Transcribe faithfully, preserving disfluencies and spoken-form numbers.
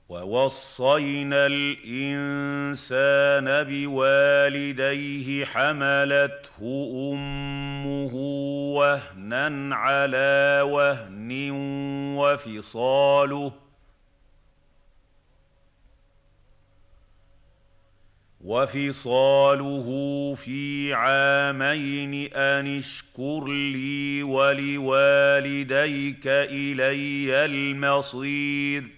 وَوَصَّيْنَا الْإِنسَانَ بِوَالِدَيْهِ حَمَلَتْهُ أُمُّهُ وَهْنًا عَلَىٰ وَهْنٍ وَفِصَالُهُ وَفِصَالُهُ فِي عَامَيْنِ أَنِ اشْكُرْ لِي وَلِوَالِدَيْكَ إِلَيَّ الْمَصِيرُ